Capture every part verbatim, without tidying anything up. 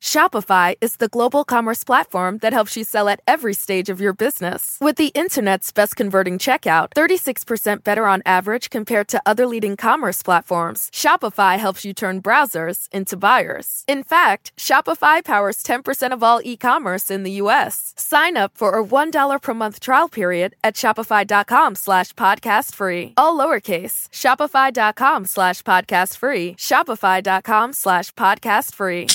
Shopify is the global commerce platform that helps you sell at every stage of your business. With the internet's best converting checkout, thirty-six percent better on average compared to other leading commerce platforms, Shopify helps you turn browsers into buyers. In fact, Shopify powers ten percent of all e-commerce in the U S. Sign up for a one dollar per month trial period at shopify.com slash podcast free. All lowercase, shopify.com slash podcast free. Shopify.com slash podcast free.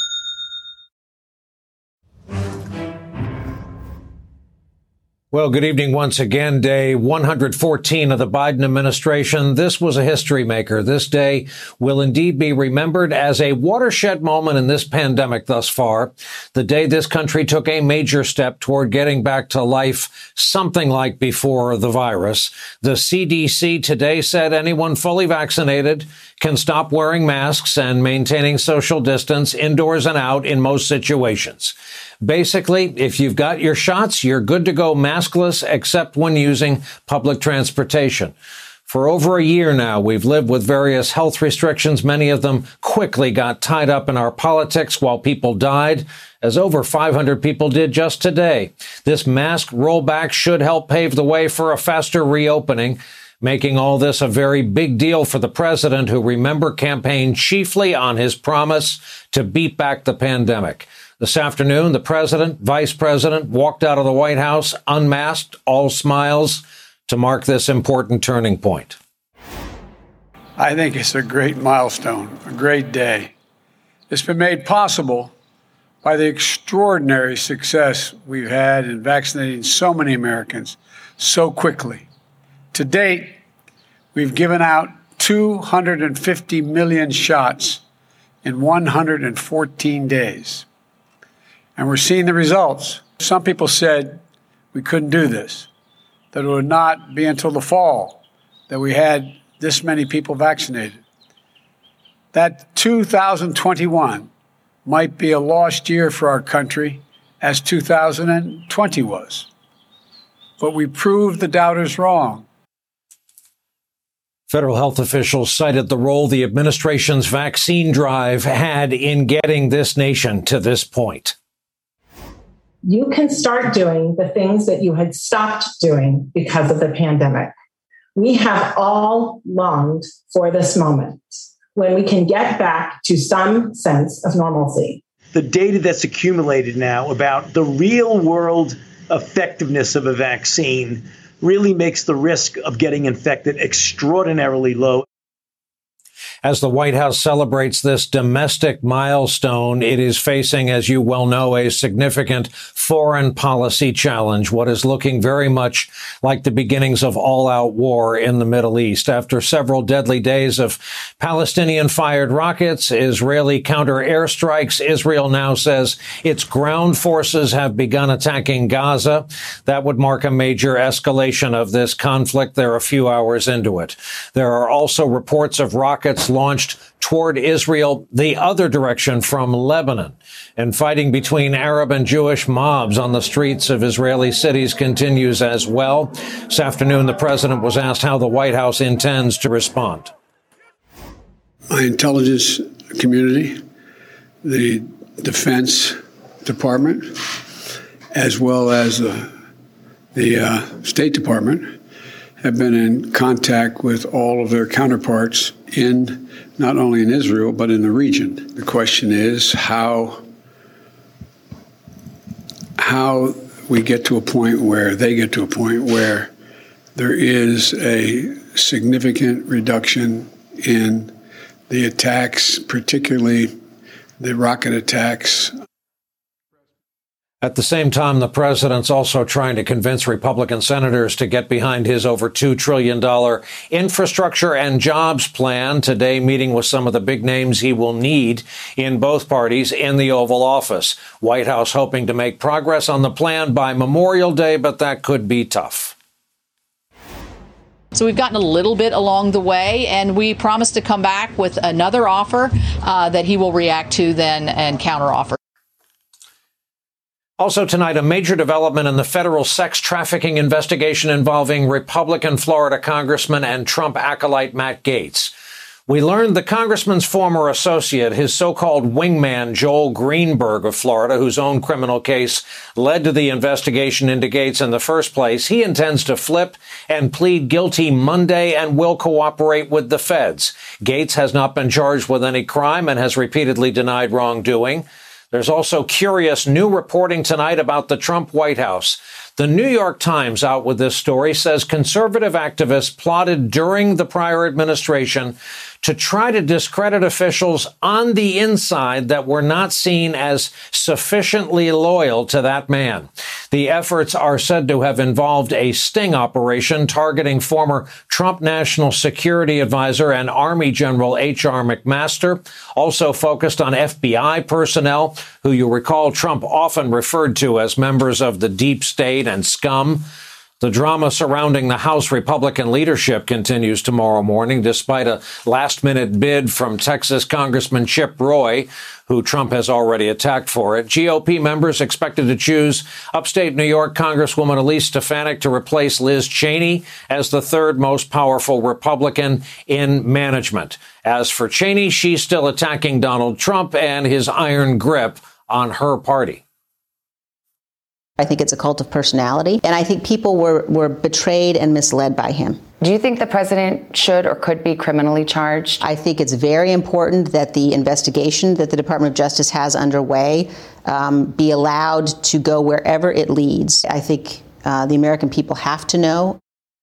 Well, good evening once again. Day one hundred fourteen of the Biden administration. This was a history maker. This day will indeed be remembered as a watershed moment in this pandemic thus far. The day this country took a major step toward getting back to life, something like before the virus. The C D C today said anyone fully vaccinated can stop wearing masks and maintaining social distance indoors and out in most situations. Basically, if you've got your shots, you're good to go maskless, except when using public transportation. For over a year now, we've lived with various health restrictions. Many of them quickly got tied up in our politics while people died, as over five hundred people did just today. This mask rollback should help pave the way for a faster reopening, making all this a very big deal for the president, who, remember, campaigned chiefly on his promise to beat back the pandemic. This afternoon, the president, vice president walked out of the White House unmasked, all smiles, to mark this important turning point. I think it's a great milestone, a great day. It's been made possible by the extraordinary success we've had in vaccinating so many Americans so quickly. To date, we've given out two hundred fifty million shots in one hundred fourteen days. And we're seeing the results. Some people said we couldn't do this, that it would not be until the fall that we had this many people vaccinated. That two thousand twenty-one might be a lost year for our country, as two thousand twenty was. But we proved the doubters wrong. Federal health officials cited the role the administration's vaccine drive had in getting this nation to this point. You can start doing the things that you had stopped doing because of the pandemic. We have all longed for this moment when we can get back to some sense of normalcy. The data that's accumulated now about the real world effectiveness of a vaccine really makes the risk of getting infected extraordinarily low. As the White House celebrates this domestic milestone, it is facing, as you well know, a significant foreign policy challenge, what is looking very much like the beginnings of all-out war in the Middle East. After several deadly days of Palestinian-fired rockets, Israeli counter-airstrikes, Israel now says its ground forces have begun attacking Gaza. That would mark a major escalation of this conflict. They're a few hours into it. There are also reports of rockets launched toward Israel the other direction from Lebanon. And fighting between Arab and Jewish mobs on the streets of Israeli cities continues as well. This afternoon, the president was asked how the White House intends to respond. My intelligence community, the Defense Department, as well as the, the uh, State Department, have been in contact with all of their counterparts in not only in Israel, but in the region. The question is how, how we get to a point where they get to a point where there is a significant reduction in the attacks, particularly the rocket attacks. At the same time, the president's also trying to convince Republican senators to get behind his over two trillion dollars infrastructure and jobs plan. Today, meeting with some of the big names he will need in both parties in the Oval Office. White House hoping to make progress on the plan by Memorial Day, but that could be tough. So we've gotten a little bit along the way, and we promise to come back with another offer uh, that he will react to then and counteroffer. Also tonight, a major development in the federal sex trafficking investigation involving Republican Florida Congressman and Trump acolyte Matt Gaetz. We learned the congressman's former associate, his so-called wingman, Joel Greenberg of Florida, whose own criminal case led to the investigation into Gates in the first place, he intends to flip and plead guilty Monday and will cooperate with the feds. Gates has not been charged with any crime and has repeatedly denied wrongdoing. There's also curious new reporting tonight about the Trump White House. The New York Times, out with this story, says conservative activists plotted during the prior administration to try to discredit officials on the inside that were not seen as sufficiently loyal to that man. The efforts are said to have involved a sting operation targeting former Trump National Security Advisor and Army General H R McMaster, also focused on F B I personnel, who you recall Trump often referred to as members of the deep state and scum. The drama surrounding the House Republican leadership continues tomorrow morning, despite a last-minute bid from Texas Congressman Chip Roy, who Trump has already attacked for it. G O P members expected to choose upstate New York Congresswoman Elise Stefanik to replace Liz Cheney as the third most powerful Republican in management. As for Cheney, she's still attacking Donald Trump and his iron grip on her party. I think it's a cult of personality, and I think people were, were betrayed and misled by him. Do you think the president should or could be criminally charged? I think it's very important that the investigation that the Department of Justice has underway um, be allowed to go wherever it leads. I think uh, the American people have to know.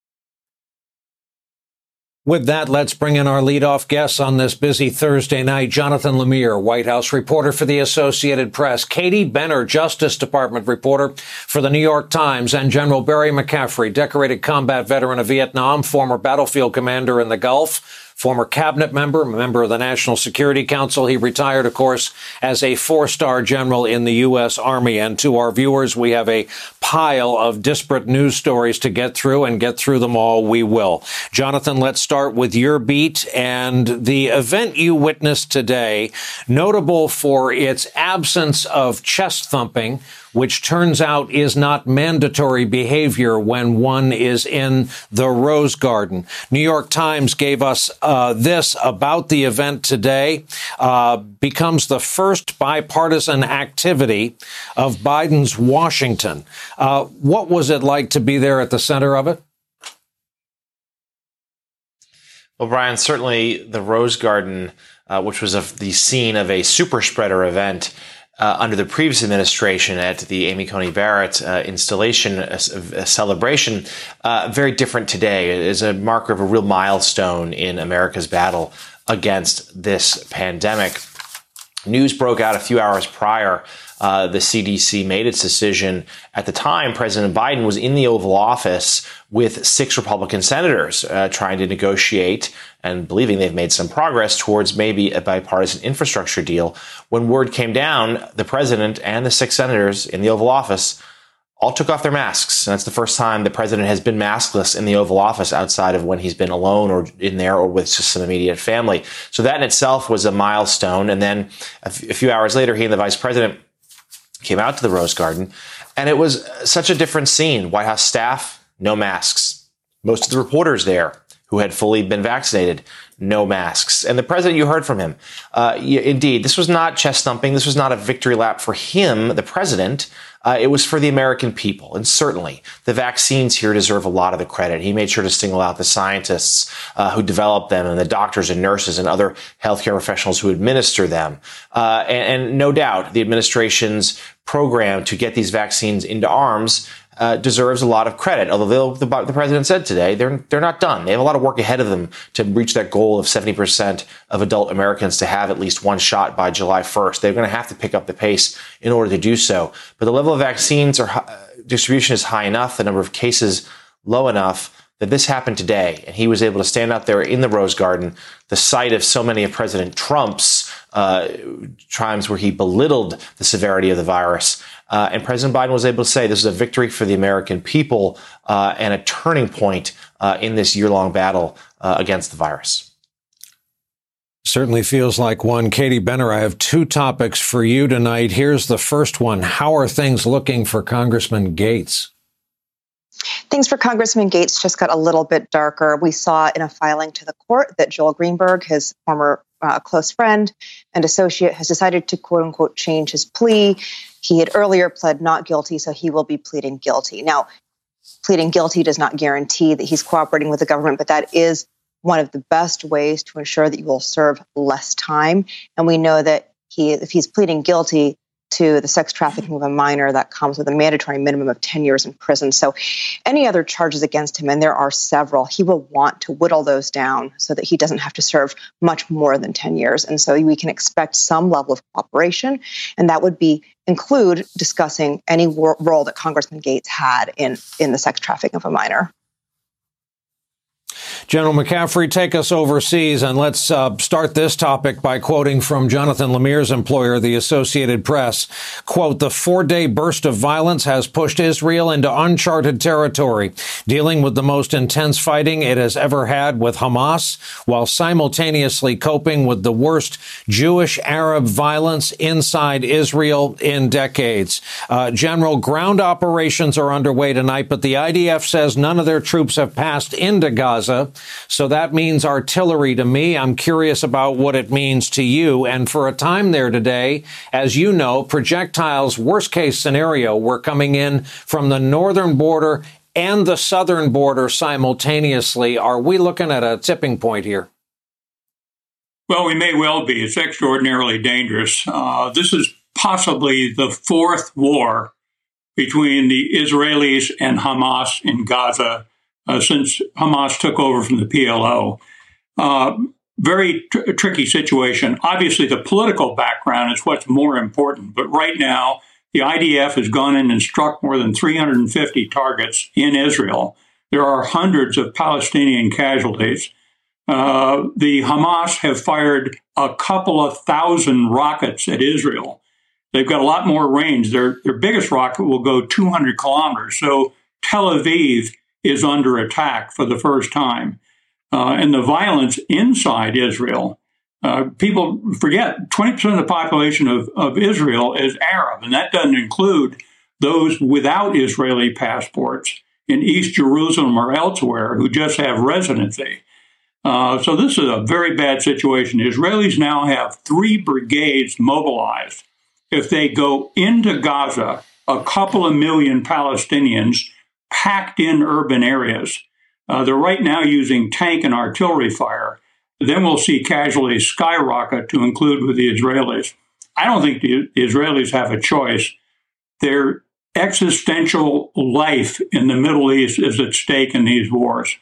With that, let's bring in our leadoff guests on this busy Thursday night. Jonathan Lemire, White House reporter for the Associated Press. Katie Benner, Justice Department reporter for the New York Times. And General Barry McCaffrey, decorated combat veteran of Vietnam, former battlefield commander in the Gulf, former cabinet member, member of the National Security Council. He retired, of course, as a four-star general in the U S. Army. And to our viewers, we have a pile of disparate news stories to get through, and get through them all we will. Jonathan, let's start with your beat and the event you witnessed today, notable for its absence of chest thumping, which turns out is not mandatory behavior when one is in the Rose Garden. New York Times gave us uh, this about the event today. Uh, becomes the first bipartisan activity of Biden's Washington. Uh, what was it like to be there at the center of it? Well, Brian, certainly the Rose Garden, uh, which was a, the scene of a super spreader event Uh, under the previous administration at the Amy Coney Barrett uh, installation, a, a celebration, uh, very different today. It is a marker of a real milestone in America's battle against this pandemic. News broke out a few hours prior. Uh, the C D C made its decision. At the time, President Biden was in the Oval Office with six Republican senators uh, trying to negotiate and believing they've made some progress towards maybe a bipartisan infrastructure deal. When word came down, the president and the six senators in the Oval Office all took off their masks. And that's the first time the president has been maskless in the Oval Office outside of when he's been alone or in there or with just some immediate family. So that in itself was a milestone. And then a, f- a few hours later, he and the vice president came out to the Rose Garden, and it was such a different scene. White House staff, no masks. Most of the reporters there who had fully been vaccinated, no masks. And the president, you heard from him. Uh, indeed, this was not chest thumping. This was not a victory lap for him, the president. Uh, it was for the American people. And certainly the vaccines here deserve a lot of the credit. He made sure to single out the scientists uh, who developed them and the doctors and nurses and other healthcare professionals who administer them. Uh, and, and no doubt the administration's program to get these vaccines into arms Uh, deserves a lot of credit. Although the, the president said today they're they're not done. They have a lot of work ahead of them to reach that goal of seventy percent of adult Americans to have at least one shot by July first. They're going to have to pick up the pace in order to do so. But the level of vaccines or uh, distribution is high enough, the number of cases low enough that this happened today. And he was able to stand out there in the Rose Garden, the site of so many of President Trump's uh, times where he belittled the severity of the virus. Uh, and President Biden was able to say this is a victory for the American people uh, and a turning point uh, in this year-long battle uh, against the virus. Certainly feels like one. Katie Benner, I have two topics for you tonight. Here's the first one. How are things looking for Congressman Gates? Things for Congressman Gaetz just got a little bit darker. We saw in a filing to the court that Joel Greenberg, his former uh, close friend and associate, has decided to, quote unquote, change his plea. He had earlier pled not guilty, so he will be pleading guilty. Now, pleading guilty does not guarantee that he's cooperating with the government, but that is one of the best ways to ensure that you will serve less time. And we know that he, if he's pleading guilty to the sex trafficking of a minor, that comes with a mandatory minimum of ten years in prison. So any other charges against him, and there are several, he will want to whittle those down so that he doesn't have to serve much more than ten years. And so we can expect some level of cooperation, and that would be include discussing any wor- role that Congressman Gaetz had in, in the sex trafficking of a minor. General McCaffrey, take us overseas, and let's uh, start this topic by quoting from Jonathan Lemire's employer, the Associated Press. Quote, the four-day burst of violence has pushed Israel into uncharted territory, dealing with the most intense fighting it has ever had with Hamas, while simultaneously coping with the worst Jewish-Arab violence inside Israel in decades. Uh, General, ground operations are underway tonight, but the I D F says none of their troops have passed into Gaza. So that means artillery to me. I'm curious about what it means to you. And for a time there today, as you know, projectiles, worst case scenario, were coming in from the northern border and the southern border simultaneously. Are we looking at a tipping point here? Well, we may well be. It's extraordinarily dangerous. Uh, this is possibly the fourth war between the Israelis and Hamas in Gaza Uh, since Hamas took over from the P L O. Uh, very tr- tricky situation. Obviously, the political background is what's more important. But right now, the I D F has gone in and struck more than three hundred fifty targets in Israel. There are hundreds of Palestinian casualties. Uh, the Hamas have fired a couple of thousand rockets at Israel. They've got a lot more range. Their, their biggest rocket will go two hundred kilometers. So Tel Aviv is under attack for the first time. Uh, and the violence inside Israel, uh, people forget twenty percent of the population of, of Israel is Arab, and that doesn't include those without Israeli passports in East Jerusalem or elsewhere who just have residency. Uh, so this is a very bad situation. The Israelis now have three brigades mobilized. If they go into Gaza, a couple of million Palestinians packed in urban areas. Uh, they're right now using tank and artillery fire. Then we'll see casualties skyrocket to include with the Israelis. I don't think the, the Israelis have a choice. Their existential life in the Middle East is at stake in these wars.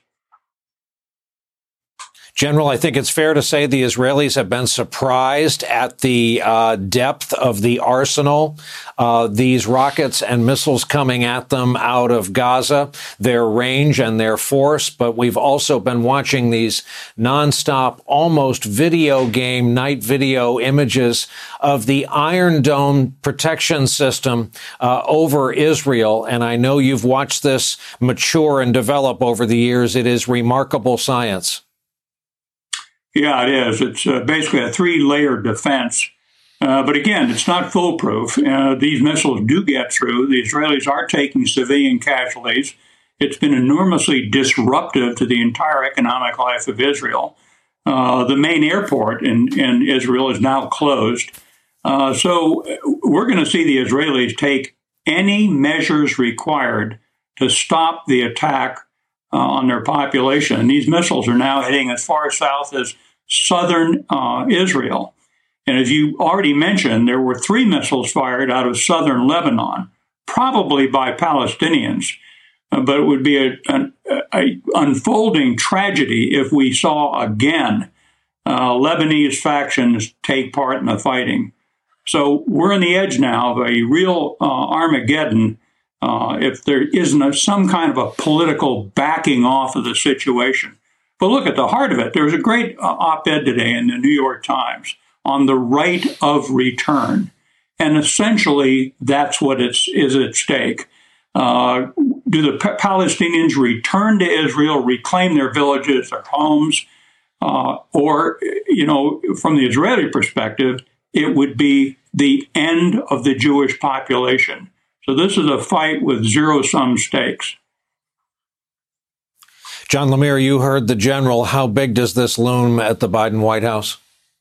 General, I think it's fair to say the Israelis have been surprised at the uh, depth of the arsenal, uh, these rockets and missiles coming at them out of Gaza, their range and their force. But we've also been watching these nonstop, almost video game night video images of the Iron Dome protection system uh, over Israel. And I know you've watched this mature and develop over the years. It is remarkable science. Yeah, it is. It's uh, basically a three-layer defense. Uh, but again, it's not foolproof. Uh, these missiles do get through. The Israelis are taking civilian casualties. It's been enormously disruptive to the entire economic life of Israel. Uh, the main airport in, in Israel is now closed. Uh, so we're going to see the Israelis take any measures required to stop the attack Uh, on their population. And these missiles are now heading as far south as southern uh, Israel. And as you already mentioned, there were three missiles fired out of southern Lebanon, probably by Palestinians. Uh, but it would be a, an a unfolding tragedy if we saw again uh, Lebanese factions take part in the fighting. So we're on the edge now of a real uh, Armageddon. Uh, if there isn't a, some kind of a political backing off of the situation. But look at the heart of it. There was a great uh, op-ed today in the New York Times on the right of return. And essentially, that's what it's, is at stake. Uh, do the P- Palestinians return to Israel, reclaim their villages, their homes? Uh, or, you know, from the Israeli perspective, it would be the end of the Jewish population. So this is a fight with zero-sum stakes. John Lemire, you heard the general. How big does this loom at the Biden White House?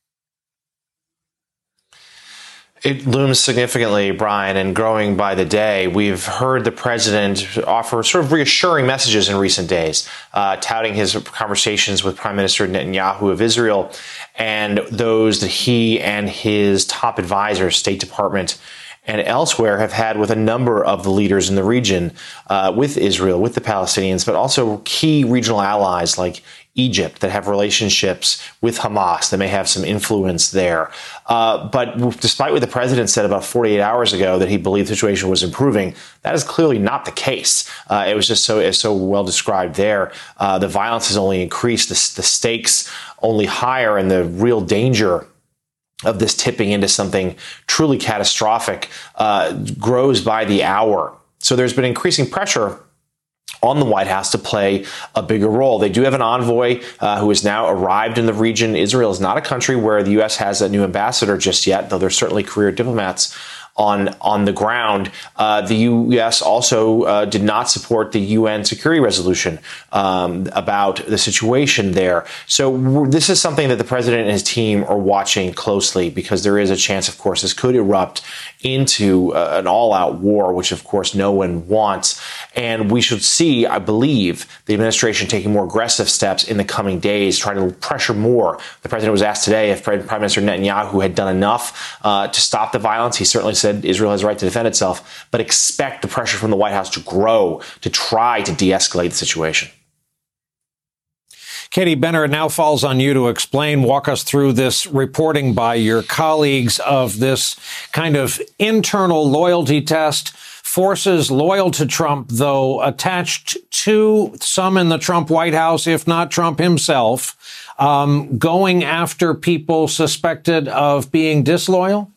It looms significantly, Brian, and growing by the day. We've heard the president offer sort of reassuring messages in recent days, uh, touting his conversations with Prime Minister Netanyahu of Israel and those that he and his top advisors, State Department and elsewhere, have had with a number of the leaders in the region, uh, with Israel, with the Palestinians, but also key regional allies like Egypt that have relationships with Hamas that may have some influence there. Uh, but despite what the president said about forty-eight hours ago that he believed the situation was improving, that is clearly not the case. Uh, it was just so it's so well described there. Uh, the violence has only increased, the, the stakes only higher, and the real danger of this tipping into something truly catastrophic uh, grows by the hour. So there's been increasing pressure on the White House to play a bigger role. They do have an envoy uh, who has now arrived in the region. Israel is not a country where the U S has a new ambassador just yet, though there's certainly career diplomats on on the ground. Uh, the U S also uh, did not support the U N security resolution um, about the situation there. So this is something that the president and his team are watching closely, because there is a chance, of course, this could erupt into uh, an all-out war, which, of course, no one wants. And we should see, I believe, the administration taking more aggressive steps in the coming days, trying to pressure more. The president was asked today if Prime Minister Netanyahu had done enough uh, to stop the violence. He certainly said Israel has a right to defend itself, but expect the pressure from the White House to grow to try to de-escalate the situation. Katie Benner, it now falls on you to explain, walk us through this reporting by your colleagues of this kind of internal loyalty test. Forces loyal to Trump, though, attached to some in the Trump White House, if not Trump himself, um, going after people suspected of being disloyal?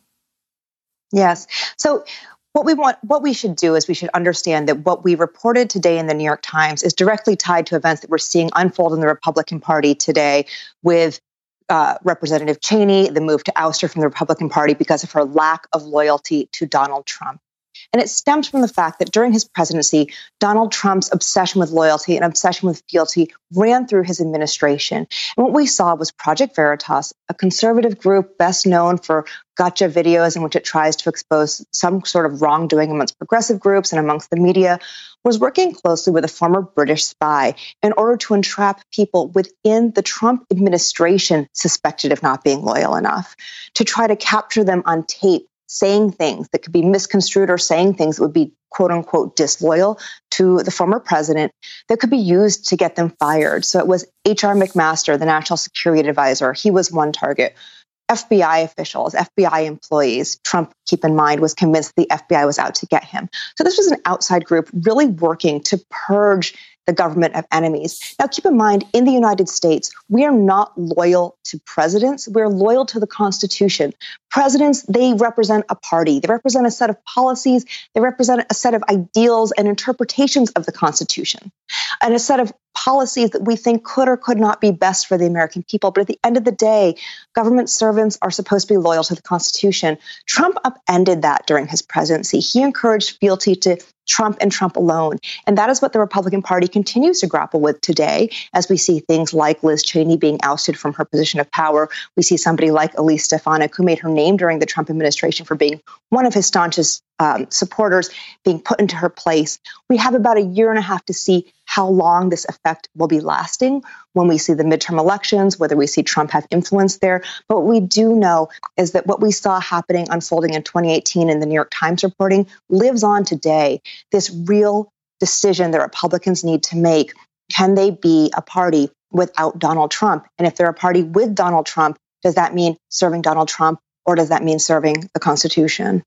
Yes. So what we want, what we should do is we should understand that what we reported today in the New York Times is directly tied to events that we're seeing unfold in the Republican Party today with uh, Representative Cheney, the move to oust her from the Republican Party because of her lack of loyalty to Donald Trump. And it stems from the fact that during his presidency, Donald Trump's obsession with loyalty and obsession with fealty ran through his administration. And what we saw was Project Veritas, a conservative group best known for gotcha videos in which it tries to expose some sort of wrongdoing amongst progressive groups and amongst the media, was working closely with a former British spy in order to entrap people within the Trump administration suspected of not being loyal enough, to try to capture them on tape saying things that could be misconstrued or saying things that would be quote unquote disloyal to the former president that could be used to get them fired. So it was H R McMaster, the national security advisor. He was one target. F B I officials, F B I employees. Trump, keep in mind, was convinced the F B I was out to get him. So this was an outside group really working to purge the government of enemies. Now, keep in mind, in the United States, we are not loyal to presidents. We're loyal to the Constitution. Presidents, they represent a party. They represent a set of policies. They represent a set of ideals and interpretations of the Constitution, and a set of policies that we think could or could not be best for the American people. But at the end of the day, government servants are supposed to be loyal to the Constitution. Trump upended that during his presidency. He encouraged fealty to Trump and Trump alone. And that is what the Republican Party continues to grapple with today, as we see things like Liz Cheney being ousted from her position of power. We see somebody like Elise Stefanik, who made her name during the Trump administration for being one of his staunchest um, supporters, being put into her place. We have about a year and a half to see how long this effect will be lasting when we see the midterm elections, whether we see Trump have influence there. But what we do know is that what we saw happening, unfolding in twenty eighteen in the New York Times reporting lives on today. This real decision that Republicans need to make: can they be a party without Donald Trump? And if they're a party with Donald Trump, does that mean serving Donald Trump, or does that mean serving the Constitution?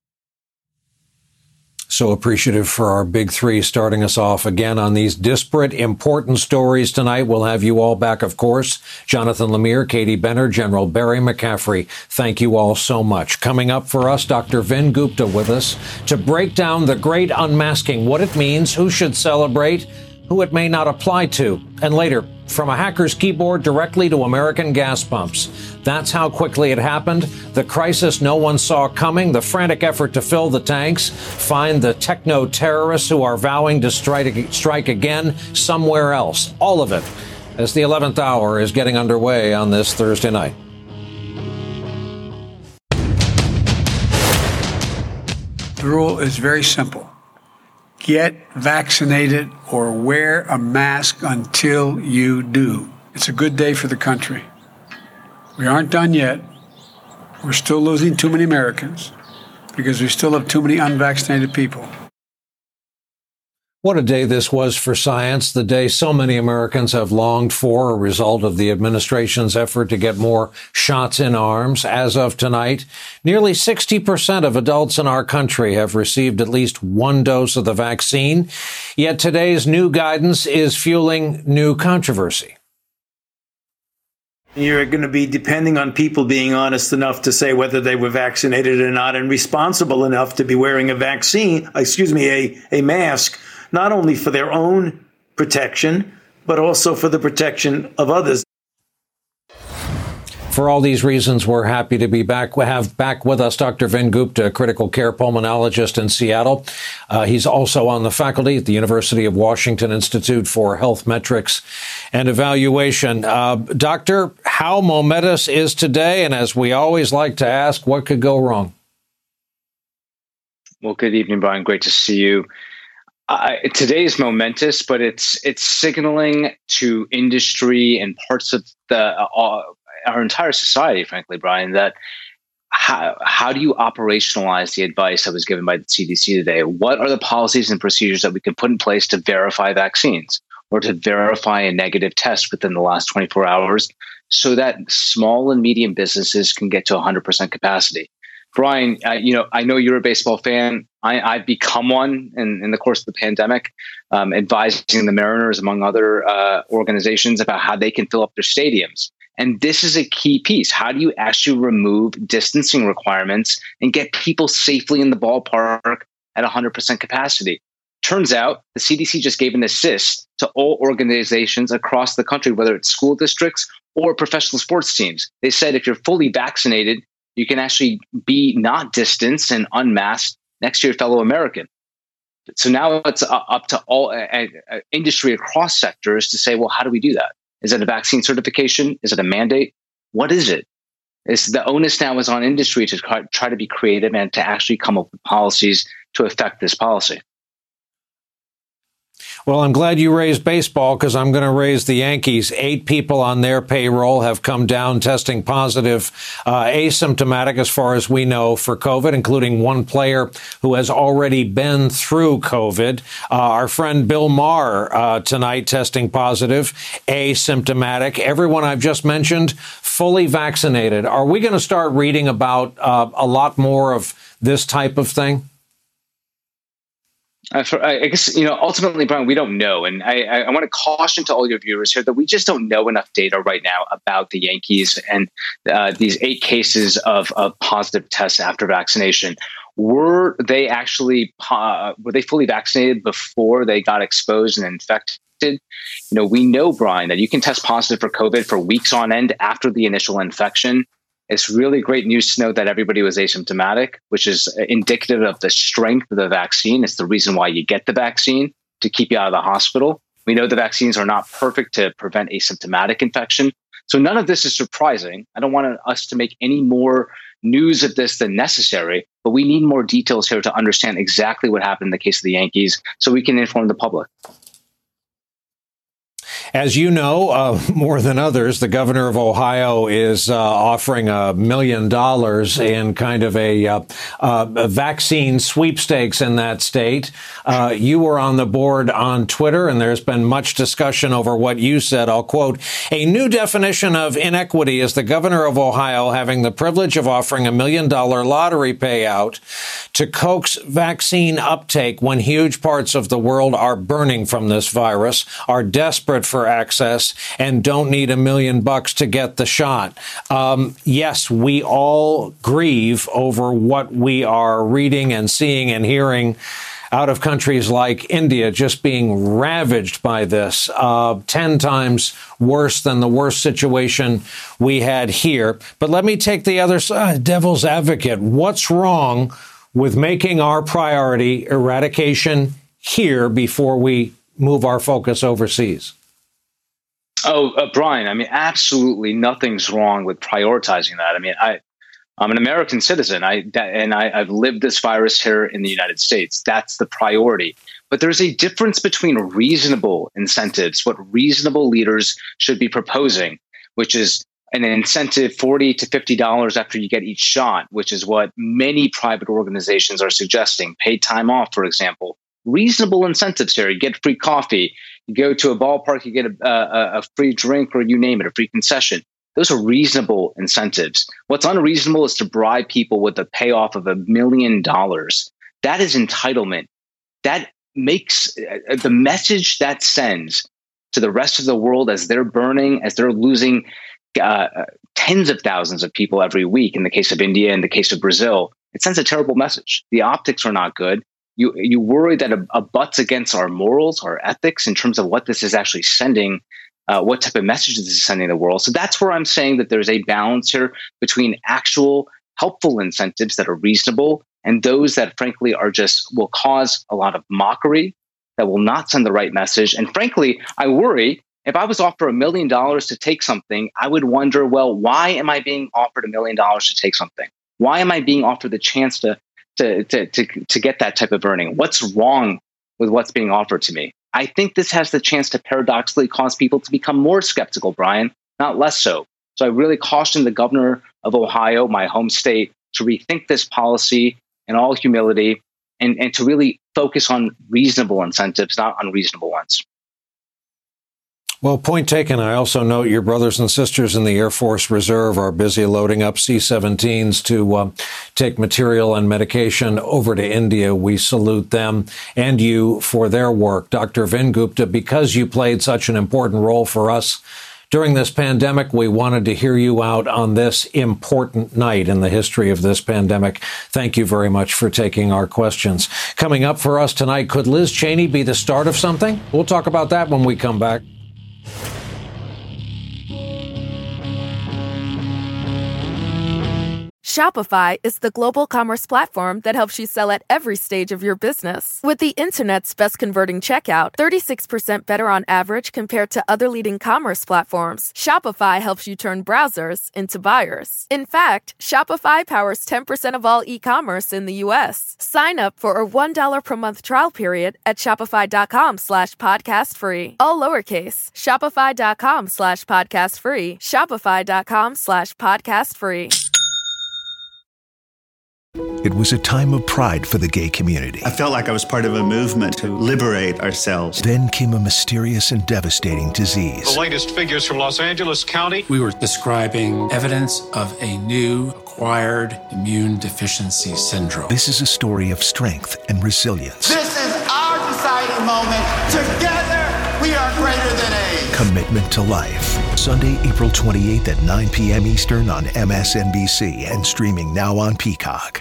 So appreciative for our big three starting us off again on these disparate, important stories tonight. We'll have you all back, of course. Jonathan Lemire, Katie Benner, General Barry McCaffrey. Thank you all so much. Coming up for us, Doctor Vin Gupta with us to break down the great unmasking, what it means, who should celebrate, who it may not apply to. And later, from a hacker's keyboard directly to American gas pumps. That's how quickly it happened. The crisis no one saw coming, the frantic effort to fill the tanks, find the techno-terrorists who are vowing to strike, strike again somewhere else. All of it as the eleventh hour is getting underway on this Thursday night. The rule is very simple. Get vaccinated or wear a mask until you do. It's a good day for the country. We aren't done yet. We're still losing too many Americans because we still have too many unvaccinated people. What a day this was for science, the day so many Americans have longed for, a result of the administration's effort to get more shots in arms. As of tonight, nearly sixty percent of adults in our country have received at least one dose of the vaccine. Yet today's new guidance is fueling new controversy. You're going to be depending on people being honest enough to say whether they were vaccinated or not, and responsible enough to be wearing a vaccine, excuse me, a, a mask, not only for their own protection, but also for the protection of others. For all these reasons, we're happy to be back. We have back with us Doctor Vin Gupta, a critical care pulmonologist in Seattle. Uh, he's also on the faculty at the University of Washington Institute for Health Metrics and Evaluation. Uh, doctor, how momentous is today? And as we always like to ask, what could go wrong? Well, good evening, Brian. Great to see you. Uh, today is momentous, but it's it's signaling to industry and parts of the uh, our entire society, frankly, Brian, that how how do you operationalize the advice that was given by the C D C today? What are the policies and procedures that we can put in place to verify vaccines or to verify a negative test within the last twenty-four hours so that small and medium businesses can get to one hundred percent capacity? Brian, uh, you know, I know you're a baseball fan. I, I've become one in, in the course of the pandemic, um, advising the Mariners, among other uh, organizations, about how they can fill up their stadiums. And this is a key piece. How do you actually remove distancing requirements and get people safely in the ballpark at one hundred percent capacity? Turns out the C D C just gave an assist to all organizations across the country, whether it's school districts or professional sports teams. They said if you're fully vaccinated, you can actually be not distanced and unmasked next to your fellow American. So now it's up to all uh, uh, industry across sectors to say, well, how do we do that? Is it a vaccine certification? Is it a mandate? What is it? It's the onus now is on industry to try, try to be creative and to actually come up with policies to affect this policy. Well, I'm glad you raised baseball because I'm going to raise the Yankees. Eight people on their payroll have come down testing positive, uh, asymptomatic as far as we know for COVID, including one player who has already been through COVID. Uh, our friend Bill Maher uh, tonight testing positive, asymptomatic. Everyone I've just mentioned, fully vaccinated. Are we going to start reading about uh, a lot more of this type of thing? Uh, for, I guess, you know, ultimately, Brian, we don't know. And I, I, I want to caution to all your viewers here that we just don't know enough data right now about the Yankees and uh, these eight cases of, of positive tests after vaccination. Were they actually, uh, were they fully vaccinated before they got exposed and infected? You know, we know, Brian, that you can test positive for COVID for weeks on end after the initial infection. It's really great news to know that everybody was asymptomatic, which is indicative of the strength of the vaccine. It's the reason why you get the vaccine, to keep you out of the hospital. We know the vaccines are not perfect to prevent asymptomatic infection. So none of this is surprising. I don't want us to make any more news of this than necessary, but we need more details here to understand exactly what happened in the case of the Yankees so we can inform the public. As you know, uh, more than others, the governor of Ohio is uh, offering a million dollars in kind of a, uh, uh, a vaccine sweepstakes in that state. Uh, you were on the board on Twitter, and there's been much discussion over what you said. I'll quote, "A new definition of inequity is the governor of Ohio having the privilege of offering a million dollar lottery payout to coax vaccine uptake when huge parts of the world are burning from this virus, are desperate for access, and don't need a million bucks to get the shot." Um, yes, we all grieve over what we are reading and seeing and hearing out of countries like India just being ravaged by this, uh, ten times worse than the worst situation we had here. But let me take the other side, devil's advocate. What's wrong with making our priority eradication here before we move our focus overseas? Oh, uh, Brian, I mean, absolutely nothing's wrong with prioritizing that. I mean, I, I'm an American citizen, I that, and I, I've lived this virus here in the United States. That's the priority. But there's a difference between reasonable incentives, what reasonable leaders should be proposing, which is an incentive forty to fifty dollars after you get each shot, which is what many private organizations are suggesting. Paid time off, for example. Reasonable incentives here. You get free coffee. You go to a ballpark, you get a, a, a free drink, or you name it, a free concession. Those are reasonable incentives. What's unreasonable is to bribe people with the payoff of a million dollars. That is entitlement. That makes uh, the message that sends to the rest of the world as they're burning, as they're losing uh, tens of thousands of people every week. In the case of India, in the case of Brazil, it sends a terrible message. The optics are not good. You you worry that a, a butts against our morals, our ethics, in terms of what this is actually sending. Uh, what type of message this is sending the world. So that's where I'm saying that there's a balance here between actual helpful incentives that are reasonable and those that, frankly, are just will cause a lot of mockery, that will not send the right message. And frankly, I worry if I was offered a million dollars to take something, I would wonder, well, why am I being offered a million dollars to take something? Why am I being offered the chance to to to to, to get that type of earning? What's wrong with what's being offered to me? I think this has the chance to paradoxically cause people to become more skeptical, Brian, not less so. So I really caution the governor of Ohio, my home state, to rethink this policy in all humility and, and to really focus on reasonable incentives, not unreasonable ones. Well, point taken. I also note your brothers and sisters in the Air Force Reserve are busy loading up C seventeens to uh, take material and medication over to India. We salute them and you for their work. Doctor Vin Gupta, because you played such an important role for us during this pandemic, we wanted to hear you out on this important night in the history of this pandemic. Thank you very much for taking our questions. Coming up for us tonight, could Liz Cheney be the start of something? We'll talk about that when we come back. Shopify is the global commerce platform that helps you sell at every stage of your business. With the internet's best converting checkout, thirty-six percent better on average compared to other leading commerce platforms, Shopify helps you turn browsers into buyers. In fact, Shopify powers ten percent of all e-commerce in the U S. Sign up for a one dollar per month trial period at shopify.com slash podcast free. All lowercase, shopify.com slash podcast free, shopify.com slash podcast free. It was a time of pride for the gay community. I felt like I was part of a movement to liberate ourselves. Then came a mysterious and devastating disease. The latest figures from Los Angeles County. We were describing evidence of a new acquired immune deficiency syndrome. This is a story of strength and resilience. This is our deciding moment. Together, we are greater than AIDS. Commitment to life. Sunday, April twenty-eighth at nine p.m. Eastern on M S N B C and streaming now on Peacock.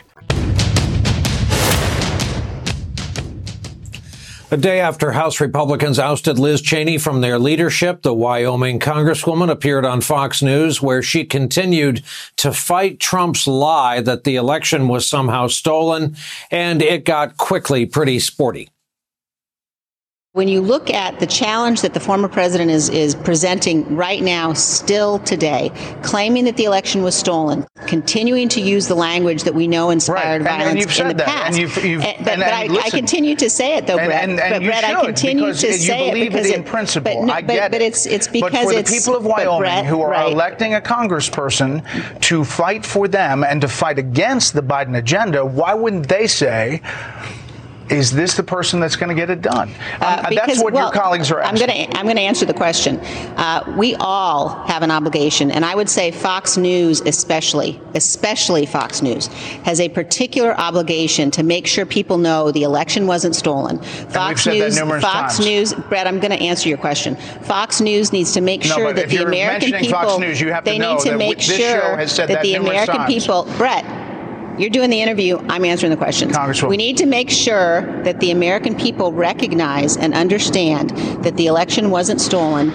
A day after House Republicans ousted Liz Cheney from their leadership, the Wyoming Congresswoman appeared on Fox News, where she continued to fight Trump's lie that the election was somehow stolen, and it got quickly pretty sporty. When you look at the challenge that the former president is, is presenting right now, still today, claiming that the election was stolen, continuing to use the language that we know inspired right. violence and, and in the that. past. And you've, you've, and, but and, but and I, I continue to say it, though, and, Brett. And, and but Brett, should, I continue to say you it because it in it, principle. But, no, I but, get but it. it's it's because but for it's the people of Wyoming Brett, who are right. electing a congressperson to fight for them and to fight against the Biden agenda, why wouldn't they say, is this the person that's going to get it done? Uh, because, that's what well, your colleagues are asking. I'm going to I'm going to answer the question. Uh, we all have an obligation, and I would say Fox News especially, especially Fox News, has a particular obligation to make sure people know the election wasn't stolen. Fox News, Fox times. News, Brett, I'm going to answer your question. Fox News needs to make no, sure that the American people, Fox News, you have they to know need to that make this sure show has said that, that the numerous American times. people, Brett, You're doing the interview. I'm answering the questions. Congresswoman. We need to make sure that the American people recognize and understand that the election wasn't stolen.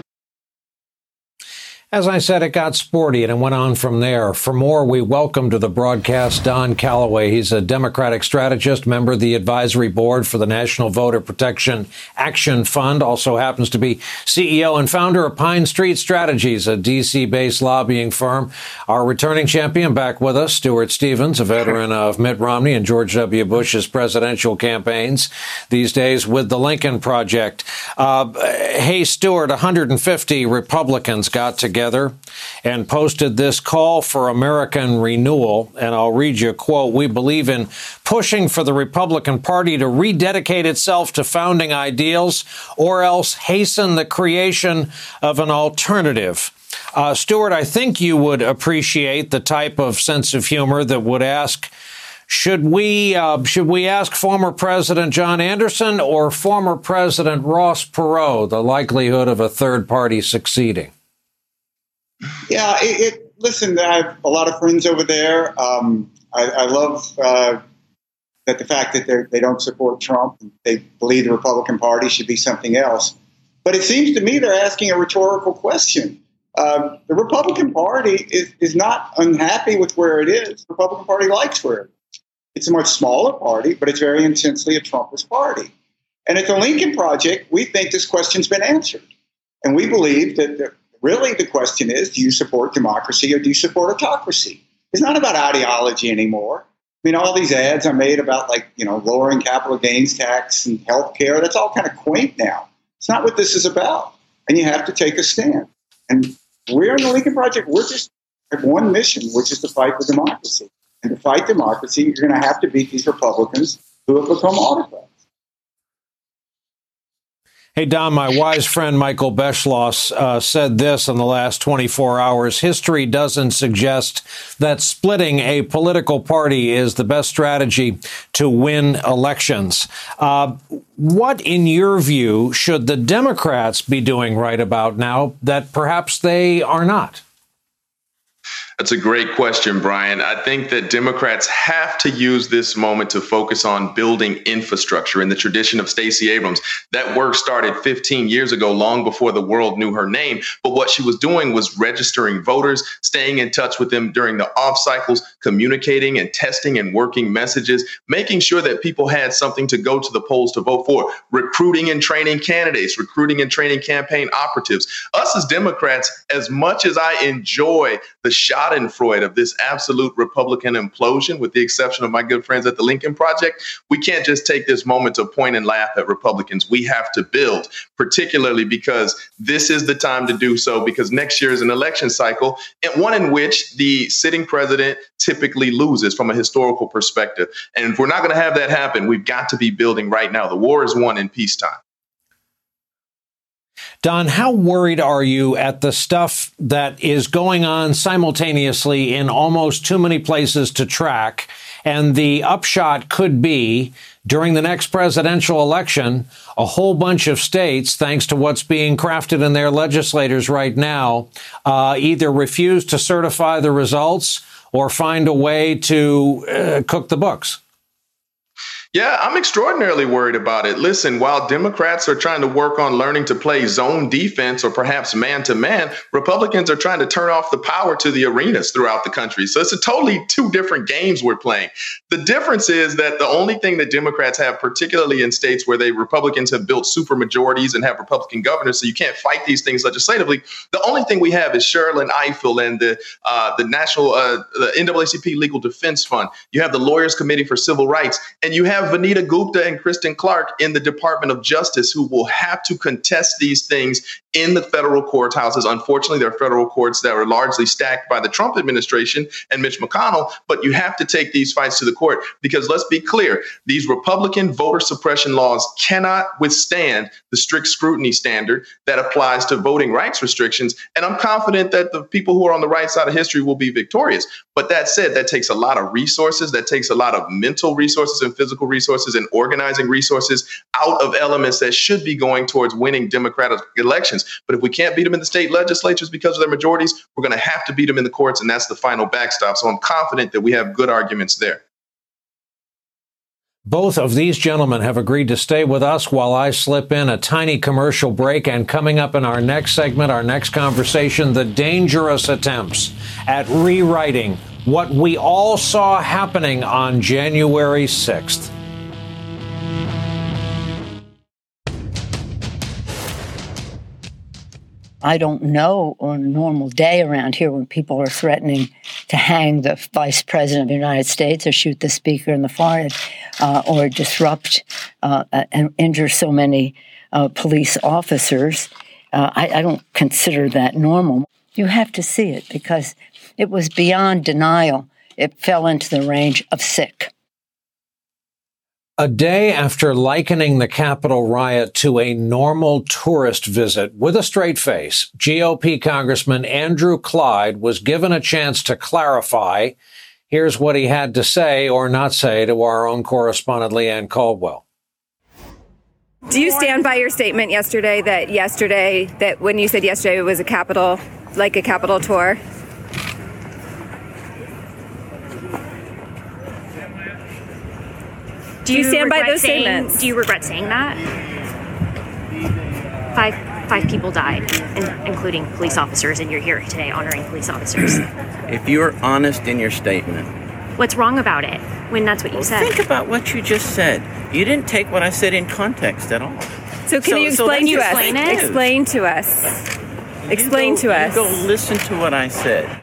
As I said, it got sporty and it went on from there. For more, we welcome to the broadcast Don Calloway. He's a Democratic strategist, member of the advisory board for the National Voter Protection Action Fund, also happens to be C E O and founder of Pine Street Strategies, a D C-based lobbying firm. Our returning champion back with us, Stuart Stevens, a veteran of Mitt Romney and George W. Bush's presidential campaigns, these days with the Lincoln Project. Uh, hey, Stuart, one hundred fifty Republicans got together and posted this call for American renewal. And I'll read you a quote. We believe in pushing for the Republican Party to rededicate itself to founding ideals or else hasten the creation of an alternative. Uh, Stuart, I think you would appreciate the type of sense of humor that would ask, should we uh, should we ask former President John Anderson or former President Ross Perot the likelihood of a third party succeeding? Yeah, it, it, listen, I have a lot of friends over there. Um, I, I love uh, that the fact that they don't support Trump. They believe the Republican Party should be something else. But it seems to me they're asking a rhetorical question. Um, the Republican Party is, is not unhappy with where it is. The Republican Party likes where it is. It's a much smaller party, but it's very intensely a Trumpist party. And at the Lincoln Project, we think this question's been answered. And we believe that the Really, the question is, do you support democracy or do you support autocracy? It's not about ideology anymore. I mean, all these ads I made about, like, you know, lowering capital gains tax and health care, that's all kind of quaint now. It's not what this is about. And you have to take a stand. And we're in the Lincoln Project. We're just have one mission, which is to fight for democracy. And to fight democracy, you're going to have to beat these Republicans who have become autocrats. Hey, Don, my wise friend Michael Beschloss uh, said this in the last twenty-four hours. History doesn't suggest that splitting a political party is the best strategy to win elections. Uh, what, in your view, should the Democrats be doing right about now that perhaps they are not? That's a great question, Brian. I think that Democrats have to use this moment to focus on building infrastructure in the tradition of Stacey Abrams. That work started fifteen years ago, long before the world knew her name. But what she was doing was registering voters, staying in touch with them during the off cycles, communicating and testing and working messages, making sure that people had something to go to the polls to vote for, recruiting and training candidates, recruiting and training campaign operatives. Us as Democrats, as much as I enjoy the shot Schadenfreude of this absolute Republican implosion, with the exception of my good friends at the Lincoln Project, we can't just take this moment to point and laugh at Republicans. We have to build, particularly because this is the time to do so, because next year is an election cycle, and one in which the sitting president typically loses from a historical perspective. And if we're not going to have that happen, we've got to be building right now. The war is won in peacetime. Don, how worried are you at the stuff that is going on simultaneously in almost too many places to track? And the upshot could be, during the next presidential election, a whole bunch of states, thanks to what's being crafted in their legislators right now, uh, either refuse to certify the results or find a way to uh, cook the books. Yeah, I'm extraordinarily worried about it. Listen, while Democrats are trying to work on learning to play zone defense or perhaps man to man, Republicans are trying to turn off the power to the arenas throughout the country. So it's a totally two different games we're playing. The difference is that the only thing that Democrats have, particularly in states where they Republicans have built super majorities and have Republican governors, so you can't fight these things legislatively. The only thing we have is Sherrilyn Ifill and the uh, the National uh, the N double A C P Legal Defense Fund. You have the Lawyers Committee for Civil Rights, and you have Vanita Gupta and Kristen Clark in the Department of Justice, who will have to contest these things in the federal courthouses. Unfortunately, there are federal courts that are largely stacked by the Trump administration and Mitch McConnell, but you have to take these fights to the court, because let's be clear, these Republican voter suppression laws cannot withstand the strict scrutiny standard that applies to voting rights restrictions. And I'm confident that the people who are on the right side of history will be victorious. But that said, that takes a lot of resources, that takes a lot of mental resources and physical resources and organizing resources out of elements that should be going towards winning Democratic elections. But if we can't beat them in the state legislatures because of their majorities, we're going to have to beat them in the courts. And that's the final backstop. So I'm confident that we have good arguments there. Both of these gentlemen have agreed to stay with us while I slip in a tiny commercial break. And coming up in our next segment, our next conversation, the dangerous attempts at rewriting what we all saw happening on January sixth. I don't know on a normal day around here when people are threatening to hang the vice president of the United States or shoot the speaker in the forehead uh, or disrupt uh, and injure so many uh, police officers. Uh, I, I don't consider that normal. You have to see it because it was beyond denial. It fell into the range of sick. A day after likening the Capitol riot to a normal tourist visit with a straight face, G O P Congressman Andrew Clyde was given a chance to clarify. Here's what he had to say or not say to our own correspondent Leanne Caldwell. Do you stand by your statement yesterday that yesterday, that when you said yesterday it was a Capitol, like a Capitol tour? Do you, do you stand by those saying, statements? Do you regret saying that? Five five people died, in, including police officers, and you're here today honoring police officers. If you're honest in your statement. What's wrong about it when that's what you well, said? Think about what you just said. You didn't take what I said in context at all. So can so, you explain so to us? Explain, it? explain to us. You explain go, to us. You go listen to what I said.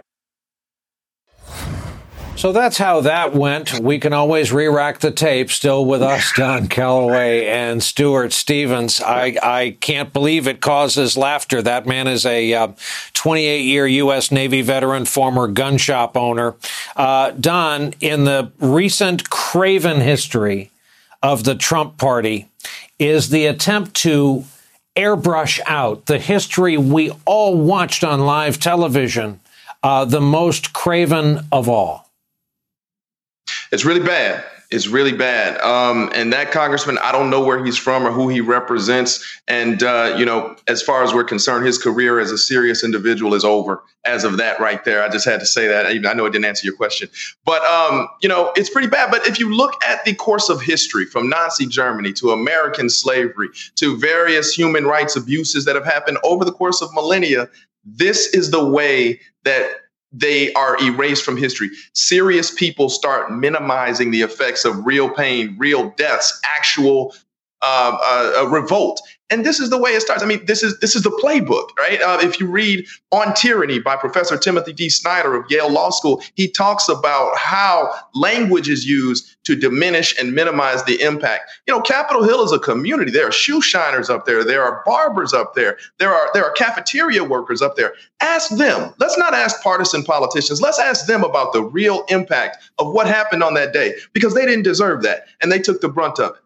So that's how that went. We can always re-rack the tape. Still with us, Don Calloway and Stuart Stevens. I, I can't believe it causes laughter. That man is a uh, twenty-eight-year U S Navy veteran, former gun shop owner. Uh, Don, in the recent craven history of the Trump party, is the attempt to airbrush out the history we all watched on live television uh, the most craven of all? It's really bad. It's really bad. Um, and that congressman, I don't know where he's from or who he represents. And, uh, you know, as far as we're concerned, his career as a serious individual is over as of that right there. I just had to say that. Even I know it didn't answer your question. But, um, you know, it's pretty bad. But if you look at the course of history from Nazi Germany to American slavery to various human rights abuses that have happened over the course of millennia, this is the way that they are erased from history. Serious people start minimizing the effects of real pain, real deaths, actual uh, uh, uh, revolt. And this is the way it starts. I mean, this is this is the playbook, right? Uh, if you read On Tyranny by Professor Timothy D. Snyder of Yale Law School, he talks about how language is used to diminish and minimize the impact. You know, Capitol Hill is a community. There are shoe shiners up there. There are barbers up there. There are there are cafeteria workers up there. Ask them. Let's not ask partisan politicians. Let's ask them about the real impact of what happened on that day, because they didn't deserve that, and they took the brunt of it.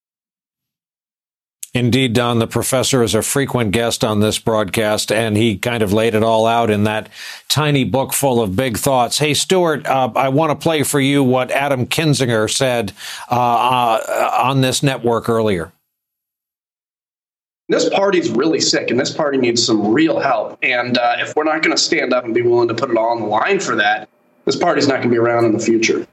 Indeed, Don, the professor is a frequent guest on this broadcast, and he kind of laid it all out in that tiny book full of big thoughts. Hey, Stuart, uh, I want to play for you what Adam Kinzinger said uh, uh, on this network earlier. This party's really sick, and this party needs some real help. And uh, if we're not going to stand up and be willing to put it all on the line for that, this party's not going to be around in the future.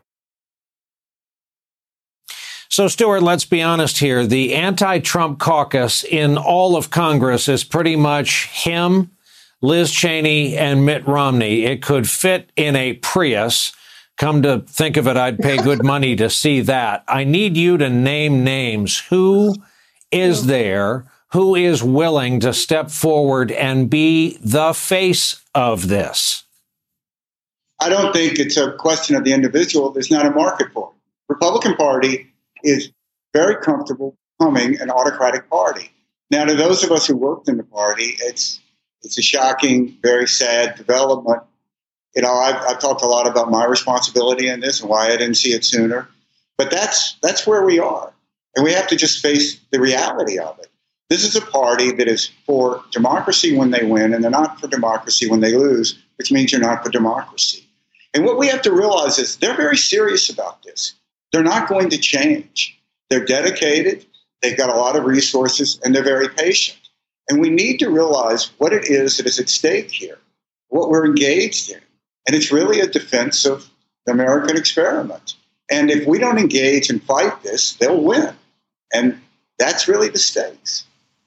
So, Stuart, let's be honest here. The anti-Trump caucus in all of Congress is pretty much him, Liz Cheney, and Mitt Romney. It could fit in a Prius. Come to think of it, I'd pay good money to see that. I need you to name names. Who is there? Who is willing to step forward and be the face of this? I don't think it's a question of the individual. There's not a market for it. Republican Party is very comfortable becoming an autocratic party. Now, to those of us who worked in the party, it's it's a shocking, very sad development. You know, I've, I've talked a lot about my responsibility in this and why I didn't see it sooner. But that's that's where we are. And we have to just face the reality of it. This is a party that is for democracy when they win, and they're not for democracy when they lose, which means you're not for democracy. And what we have to realize is they're very serious about this. They're not going to change. They're dedicated. They've got a lot of resources, and they're very patient. And we need to realize what it is that is at stake here, what we're engaged in. And it's really a defense of the American experiment. And if we don't engage and fight this, they'll win. And that's really the stakes.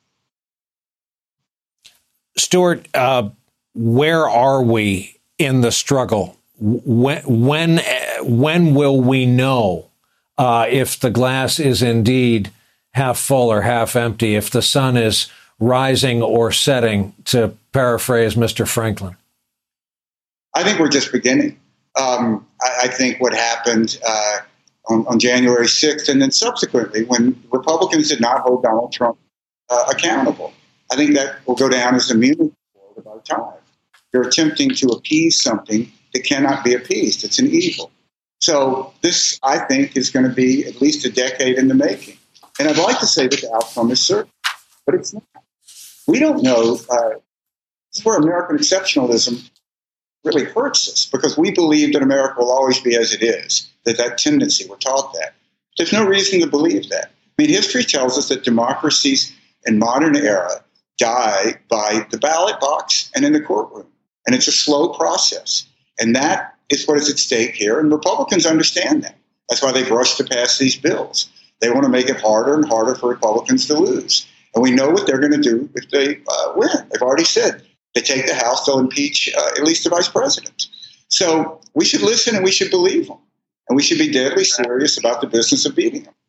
Stuart, uh, where are we in the struggle? When when when will we know uh, if the glass is indeed half full or half empty, if the sun is rising or setting, to paraphrase Mister Franklin? I think we're just beginning. Um, I, I think what happened uh, on, on January sixth and then subsequently when Republicans did not hold Donald Trump uh, accountable, I think that will go down as a immunity of our time. You're attempting to appease something that cannot be appeased. It's an evil. So this, I think, is going to be at least a decade in the making. And I'd like to say that the outcome is certain, but it's not. We don't know. Uh, this is where American exceptionalism really hurts us, because we believe that America will always be as it is, that that tendency, we're taught that. There's no reason to believe that. I mean, history tells us that democracies in modern era die by the ballot box and in the courtroom. And it's a slow process. And that is what is at stake here. And Republicans understand that. That's why they've rushed to pass these bills. They want to make it harder and harder for Republicans to lose. And we know what they're going to do if they uh, win. They've already said they take the House, they'll impeach uh, at least the vice president. So we should listen and we should believe them. And we should be deadly serious about the business of beating them.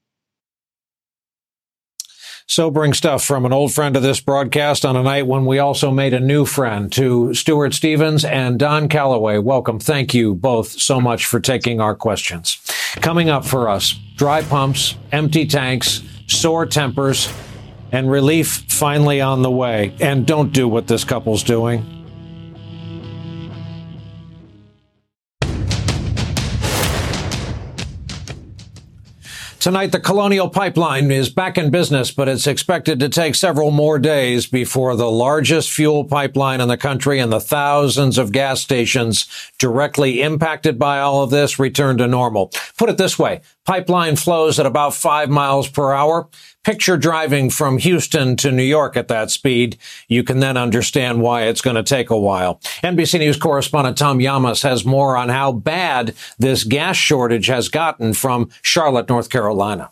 Sobering stuff from an old friend of this broadcast on a night when we also made a new friend. To Stuart Stevens and Don Calloway, welcome. Thank you both so much for taking our questions. Coming up for us, dry pumps, empty tanks, sore tempers, and relief finally on the way. And don't do what this couple's doing. Tonight, the Colonial Pipeline is back in business, but it's expected to take several more days before the largest fuel pipeline in the country and the thousands of gas stations directly impacted by all of this return to normal. Put it this way, pipeline flows at about five miles per hour. Picture driving from Houston to New York at that speed. You can then understand why it's going to take a while. N B C News correspondent Tom Llamas has more on how bad this gas shortage has gotten from Charlotte, North Carolina.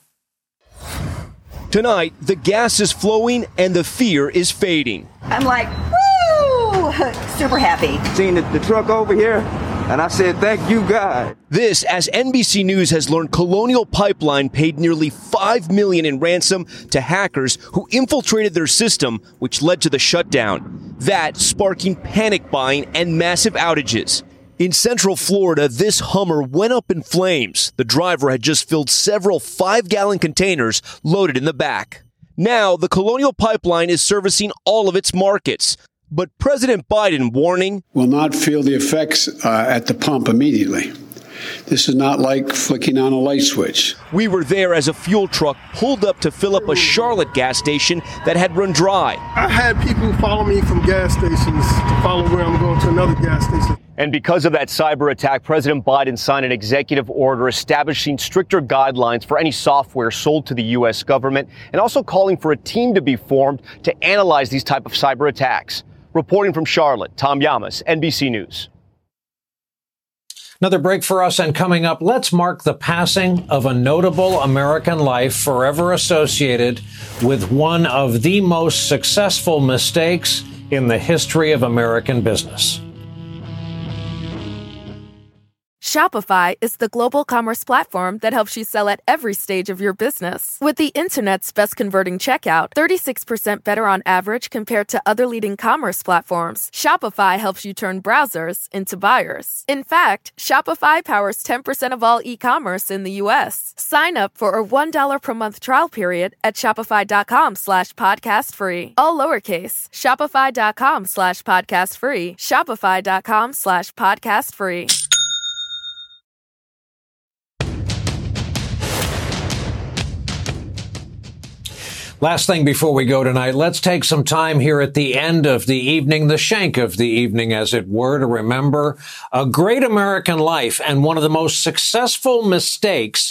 Tonight, the gas is flowing and the fear is fading. I'm like, woo! Super happy. Seeing the, the truck over here, and I said, thank you, God. This, as N B C News has learned, Colonial Pipeline paid nearly five million dollars in ransom to hackers who infiltrated their system, which led to the shutdown. That sparking panic buying and massive outages. In Central Florida, this Hummer went up in flames. The driver had just filled several five-gallon containers loaded in the back. Now, the Colonial Pipeline is servicing all of its markets. But President Biden warning, will not feel the effects uh, at the pump immediately. This is not like flicking on a light switch. We were there as a fuel truck pulled up to fill up a Charlotte gas station that had run dry. I had people follow me from gas stations to follow where I'm going to another gas station. And because of that cyber attack, President Biden signed an executive order establishing stricter guidelines for any software sold to the U S government, and also calling for a team to be formed to analyze these type of cyber attacks. Reporting from Charlotte, Tom Llamas, N B C News. Another break for us, and coming up, let's mark the passing of a notable American life forever associated with one of the most successful mistakes in the history of American business. Shopify is the global commerce platform that helps you sell at every stage of your business. With the internet's best converting checkout, thirty-six percent better on average compared to other leading commerce platforms, Shopify helps you turn browsers into buyers. In fact, Shopify powers ten percent of all e-commerce in the U S. Sign up for a one dollar per month trial period at shopify.com slash podcast free. All lowercase, shopify.com slash podcast free, shopify.com slash podcast free. Last thing before we go tonight, let's take some time here at the end of the evening, the shank of the evening, as it were, to remember a great American life and one of the most successful mistakes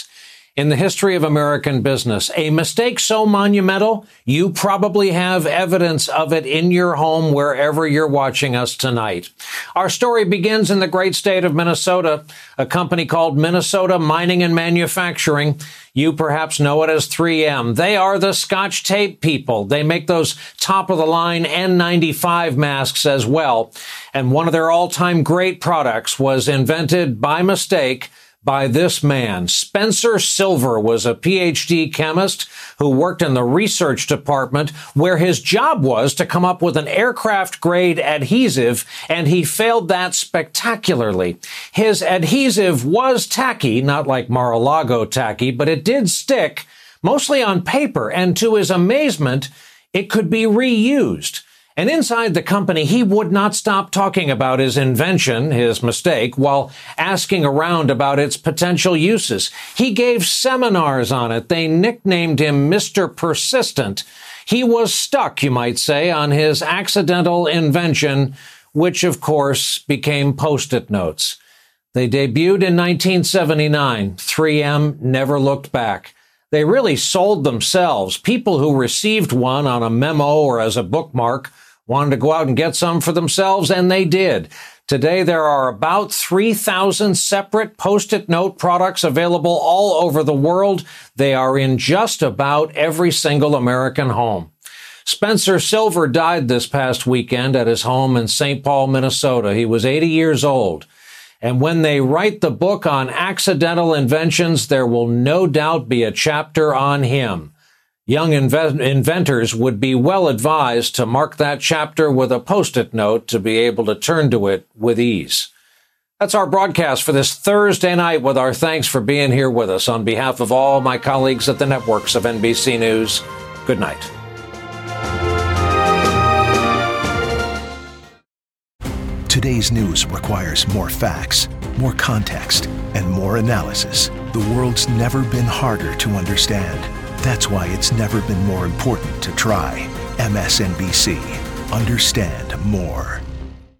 in the history of American business. A mistake so monumental, you probably have evidence of it in your home wherever you're watching us tonight. Our story begins in the great state of Minnesota, a company called Minnesota Mining and Manufacturing. You perhaps know it as three M. They are the Scotch tape people. They make those top-of-the-line N ninety-five masks as well. And one of their all-time great products was invented by mistake by this man. Spencer Silver was a P H D chemist who worked in the research department where his job was to come up with an aircraft-grade adhesive, and he failed that spectacularly. His adhesive was tacky, not like Mar-a-Lago tacky, but it did stick, mostly on paper, and to his amazement, it could be reused. And inside the company, he would not stop talking about his invention, his mistake, while asking around about its potential uses. He gave seminars on it. They nicknamed him Mister Persistent. He was stuck, you might say, on his accidental invention, which, of course, became Post-it notes. They debuted in nineteen seventy-nine. three M never looked back. They really sold themselves. People who received one on a memo or as a bookmark wanted to go out and get some for themselves, and they did. Today, there are about three thousand separate Post-it note products available all over the world. They are in just about every single American home. Spencer Silver died this past weekend at his home in Saint Paul, Minnesota. He was eighty years old. And when they write the book on accidental inventions, there will no doubt be a chapter on him. Young inve- inventors would be well advised to mark that chapter with a Post-it note to be able to turn to it with ease. That's our broadcast for this Thursday night, with our thanks for being here with us. On behalf of all my colleagues at the networks of N B C News, good night. Today's news requires more facts, more context, and more analysis. The world's never been harder to understand. That's why it's never been more important to try. M S N B C. Understand more.